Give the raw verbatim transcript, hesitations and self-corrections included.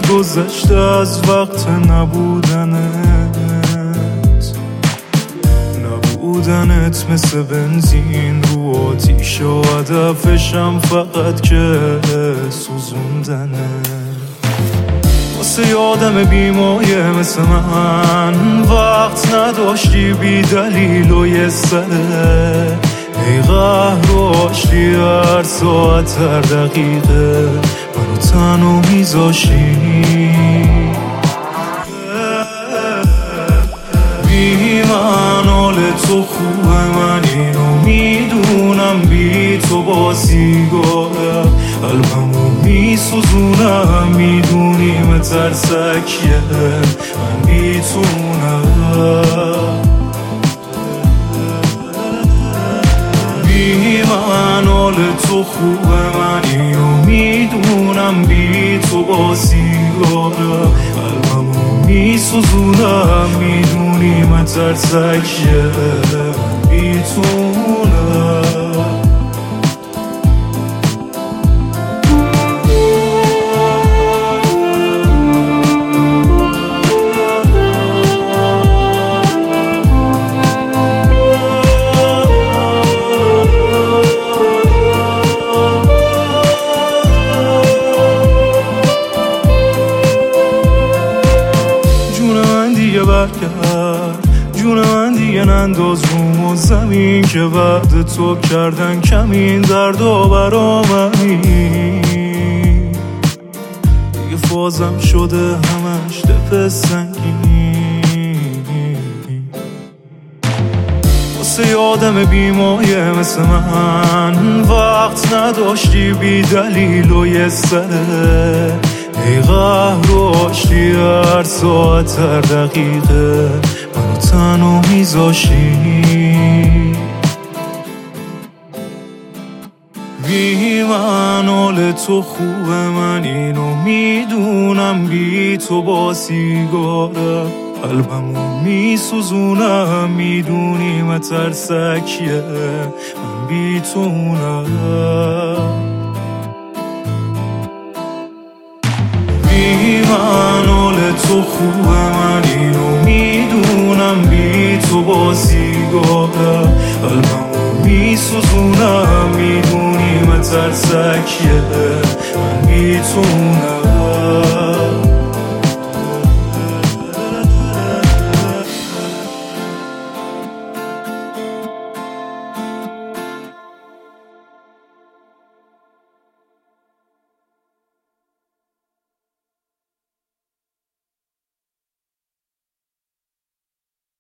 گذشته از وقت نبودنت. نبودنت مثل بنزین رو آتیش و هدفشم فقط که سوزوندنه. واسه یادم بیمایه مثل من وقت نداشتی بی دلیل و یه سره. ای قهر و آشتی هر ساعت هر دقیقه منو تنها میذاشی. بی من حال تو خوبه، من اینو میدونم. بی تو با سیگاره قلبمو میسوزونم. میدونی مترسکیه من بیتونم. بی من حال تو خوبه، من اینو میدونم. بی تو با سیگاره قلبمو میسوزونم. میدونی مترسکیه من بیتونم. برگرد جون من دیگه ننداز روم و زمین که بعد تو کردن کمین. درد و برا منی دیگه فازم شده همش دپ سنگین. واسه یادم بیمایه مثل من وقت نداشتی بی دلیل و یه سره. ای قهر و آشتی هر ساعت هر دقیقه منو تنها میذاشی. بی من حال تو خوبه، من اینو میدونم. بی تو با سیگاره قلبمو میسوزونم. میدونی مترسکیه من بیتونم. بی من حال تو خوبه، من اینو میدونم. بی تو با سیگاره قلبمو میسوزونم. میدونی مترسکیه من بیتونم.